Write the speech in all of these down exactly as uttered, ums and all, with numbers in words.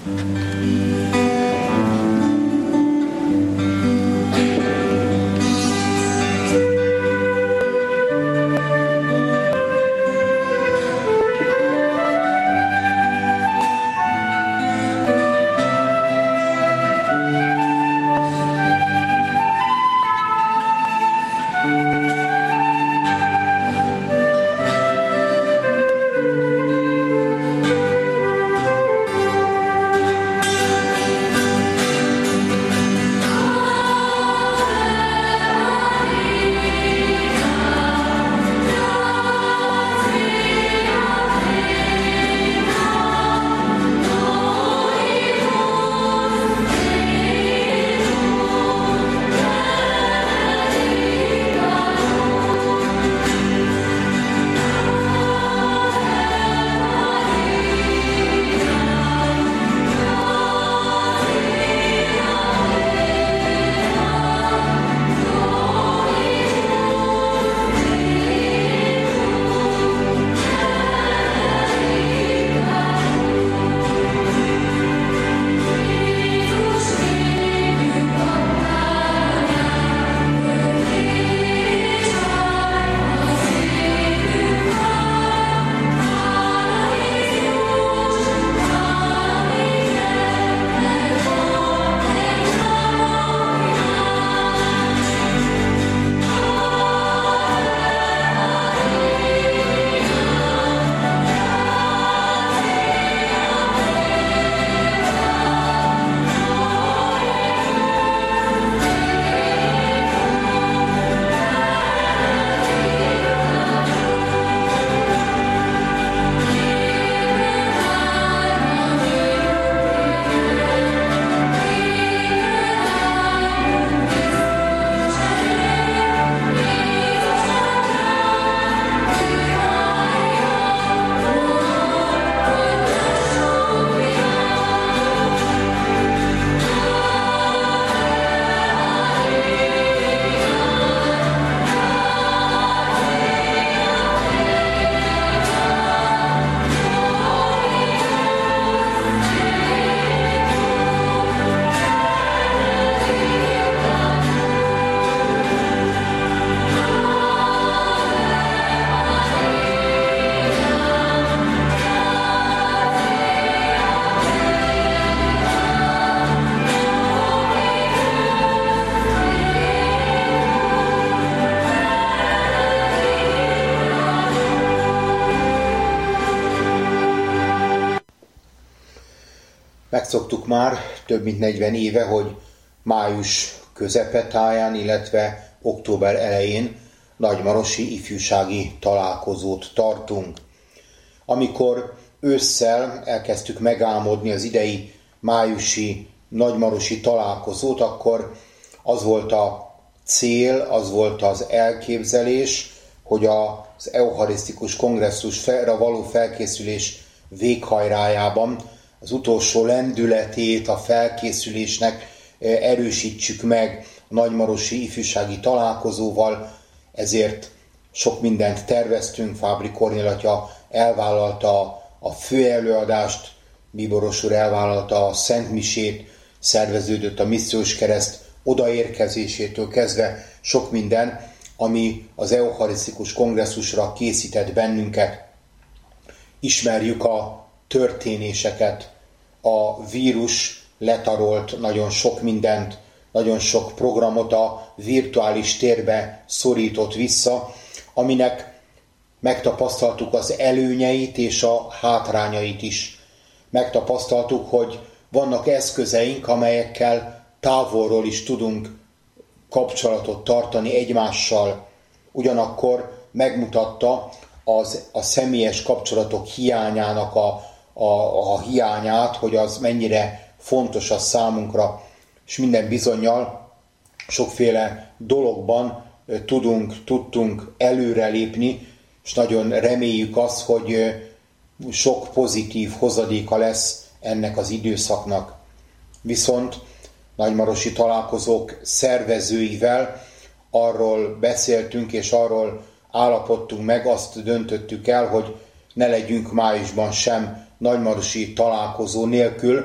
Megszoktuk már több mint negyven éve, hogy május közepetáján, illetve október elején nagymarosi ifjúsági találkozót tartunk. Amikor ősszel elkezdtük megálmodni az idei májusi nagymarosi találkozót, akkor az volt a cél, az volt az elképzelés, hogy az eucharisztikus kongresszusra való felkészülés véghajrájában az utolsó lendületét a felkészülésnek erősítsük meg a nagymarosi ifjúsági találkozóval, ezért sok mindent terveztünk. Fábri Kornél atya elvállalta a főelőadást, Bíboros úr elvállalta a szentmisét, szerveződött a missziós kereszt odaérkezésétől kezdve sok minden, ami az eucharisztikus kongresszusra készített bennünket. Ismerjük a történéseket, a vírus letarolt nagyon sok mindent, nagyon sok programot a virtuális térbe szorított vissza, aminek megtapasztaltuk az előnyeit és a hátrányait is. Megtapasztaltuk, hogy vannak eszközeink, amelyekkel távolról is tudunk kapcsolatot tartani egymással. Ugyanakkor megmutatta az, a személyes kapcsolatok hiányának a, a, a hiányát, hogy az mennyire fontos a számunkra, és minden bizonnyal sokféle dologban tudunk, tudtunk előrelépni, és nagyon reméljük azt, hogy sok pozitív hozadéka lesz ennek az időszaknak. Viszont nagymarosi találkozók szervezőivel arról beszéltünk, és arról állapodtunk meg, azt döntöttük el, hogy ne legyünk májusban sem nagymarosi találkozó nélkül,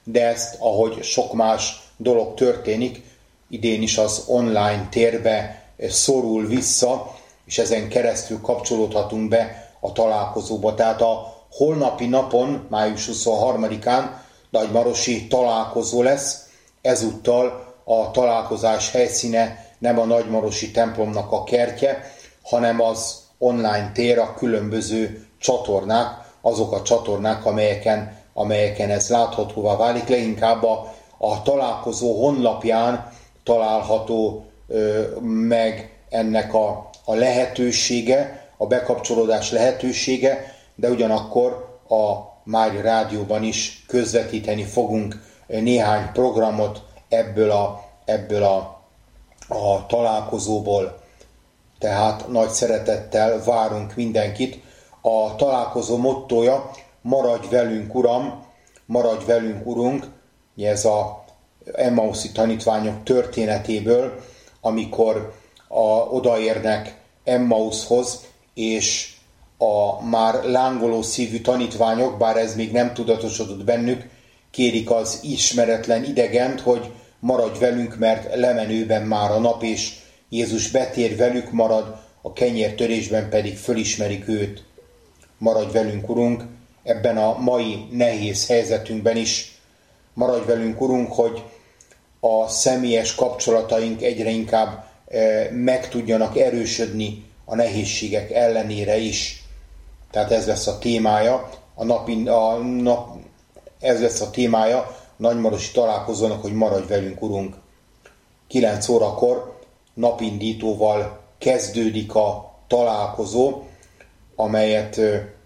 de ezt, ahogy sok más dolog történik, idén is az online térbe szorul vissza, és ezen keresztül kapcsolódhatunk be a találkozóba. Tehát a holnapi napon, május huszonharmadikán nagymarosi találkozó lesz, ezúttal a találkozás helyszíne nem a nagymarosi templomnak a kertje, hanem az online tér, a különböző csatornák, azok a csatornák, amelyeken, amelyeken ez láthatóvá válik. Leginkább a, a találkozó honlapján található ö, meg ennek a, a lehetősége, a bekapcsolódás lehetősége, de ugyanakkor a Mária Rádióban is közvetíteni fogunk néhány programot ebből a, ebből a, a találkozóból. Tehát nagy szeretettel várunk mindenkit. A találkozó mottója: maradj velünk, Uram, maradj velünk, Urunk. Ez a Emmauszi tanítványok történetéből, amikor a, odaérnek Emmauszhoz, és a már lángoló szívű tanítványok, bár ez még nem tudatosodott bennük, kérik az ismeretlen idegent, hogy maradj velünk, mert lemenőben már a nap, és Jézus betér, velük marad, a kenyértörésben pedig fölismerik őt. Maradj velünk, Urunk, ebben a mai nehéz helyzetünkben is. Maradj velünk, Urunk, hogy a személyes kapcsolataink egyre inkább meg tudjanak erősödni a nehézségek ellenére is. Tehát ez lesz a témája, a napi, a nap, ez lesz a témája a nagymarosi találkozónak, hogy maradj velünk, Urunk. kilenc órakor napindítóval kezdődik a találkozó, amelyet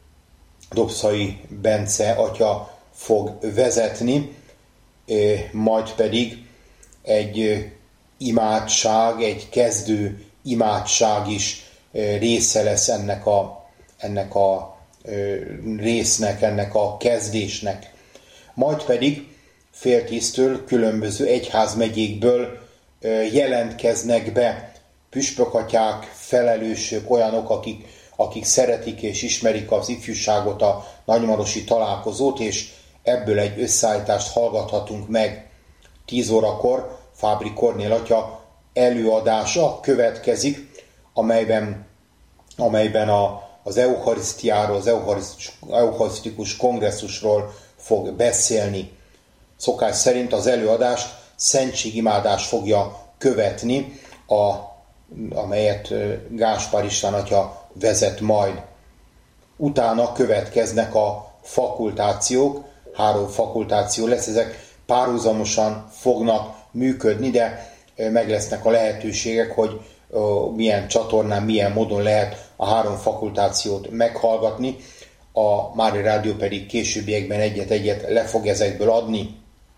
Dobszai Bence atya fog vezetni, majd pedig egy imádság, egy kezdő imádság is része lesz ennek a, ennek a résznek, ennek a kezdésnek. Majd pedig fél tíztől különböző egyházmegyékből jelentkeznek be püspökatyák, felelősök, olyanok, akik, akik szeretik és ismerik az ifjúságot, a nagymarosi találkozót, és ebből egy összeállítást hallgathatunk meg. tíz órakor Fábri Kornél atya előadása következik, amelyben, amelyben a, az eucharisztiáról, az eucharisztikus kongresszusról fog beszélni. Szokás szerint az előadást szentségimádás fogja követni, a, amelyet Gáspár István atya vezet majd. Utána következnek a fakultációk, három fakultáció lesz, ezek párhuzamosan fognak működni, de meg lesznek a lehetőségek, hogy milyen csatornán, milyen módon lehet a három fakultációt meghallgatni. A Mária Rádió pedig későbbiekben egyet-egyet le fog ezekből adni.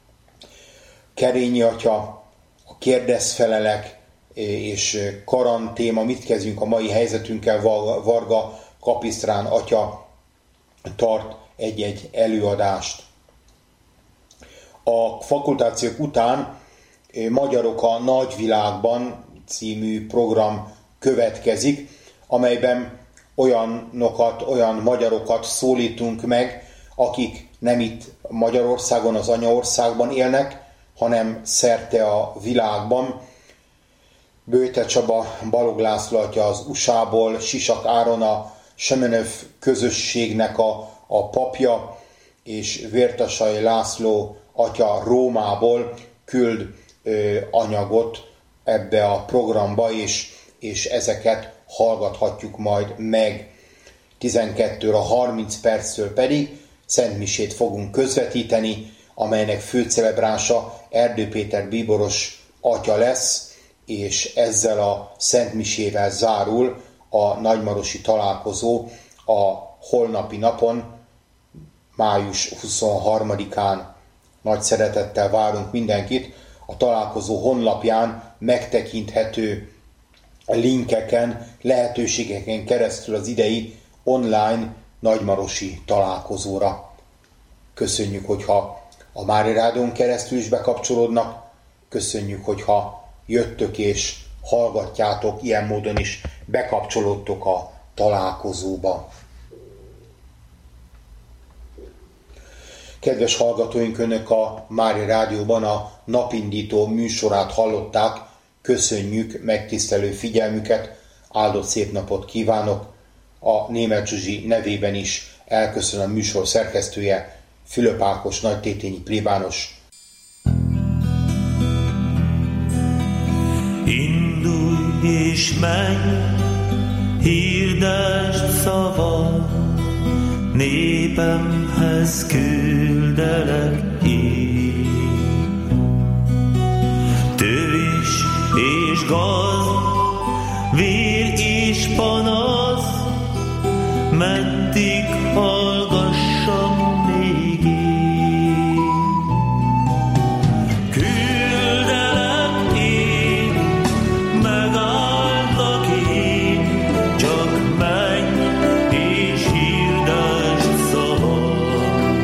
Kerényi atya, a kérdezfelelek és Karan téma, mit kezdjünk a mai helyzetünkkel, Varga Kapisztrán atya tart egy-egy előadást. A fakultációk után Magyarok a Nagyvilágban című program következik, amelyben olyanokat, olyan magyarokat szólítunk meg, akik nem itt Magyarországon, az anyaországban élnek, hanem szerte a világban. Bőte Csaba, Balog László atya az u es á-ból, Sisak Áron a Semenov közösségnek a, a papja, és Vértasai László atya Rómából küld ö, anyagot ebbe a programba, és, és ezeket hallgathatjuk majd meg. tizenkettő óra harminc perctől pedig szentmisét fogunk közvetíteni, amelynek főcelebránsa Erdő Péter bíboros atya lesz, és ezzel a szentmisével zárul a nagymarosi találkozó a holnapi napon, május huszonharmadikán. Nagy szeretettel várunk mindenkit. A találkozó honlapján megtekinthető linkeken, lehetőségeken keresztül az idei online nagymarosi találkozóra. Köszönjük, hogyha a Mária Rádión keresztül is bekapcsolódnak, köszönjük, hogyha jöttök és hallgatjátok, ilyen módon is bekapcsolódtok a találkozóba. Kedves hallgatóink, Önök a Mária Rádióban a napindító műsorát hallották. Köszönjük megtisztelő figyelmüket, áldott szép napot kívánok. A Németh Zsuzsi nevében is elköszön a műsor szerkesztője, Fülöp Ákos nagytétényi plébános. Indulj és menj, hirdesd szavad, népemhez küldelek én. Tövés és gaz, vér és panasz, meddig hallgassam még én. Küldelek én, megállak én, csak menj és hirdesd szavad.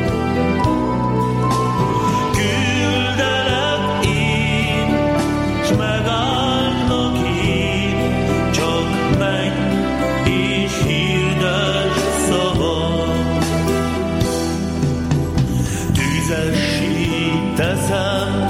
Küldelek én, s megállak én, csak menj és hirdesd szavad. Tüzessé teszem